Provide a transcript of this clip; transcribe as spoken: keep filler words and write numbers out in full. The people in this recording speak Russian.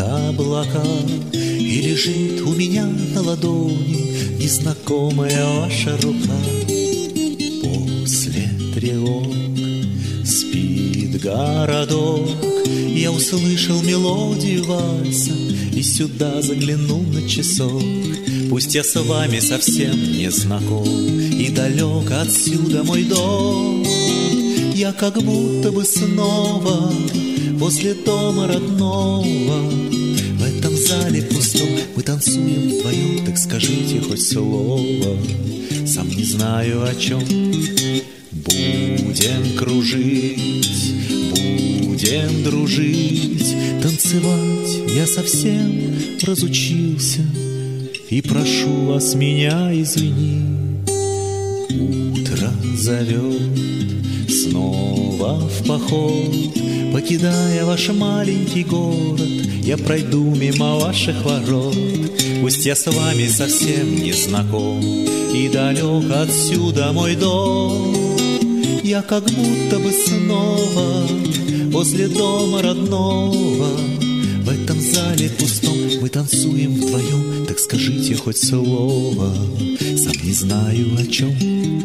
облака, и лежит у меня на ладони незнакомая ваша рука. После тревог спит городок, я услышал мелодию вальса и сюда заглянул на часок. Пусть я с вами совсем не знаком и далек отсюда мой дом, я как будто бы снова возле дома родного. В этом зале пустом мы танцуем вдвоем, так скажите хоть слово, сам не знаю о чем. Будем кружить, будем дружить, танцевать я совсем разучился, и прошу вас меня извинить. Утро зовет снова в поход, покидая ваш маленький город, я пройду мимо ваших ворот. Пусть я с вами совсем не знаком и далек отсюда мой дом, я как будто бы снова возле дома родного. В этом зале пустом мы танцуем вдвоем, так скажите хоть слово, сам не знаю о чем.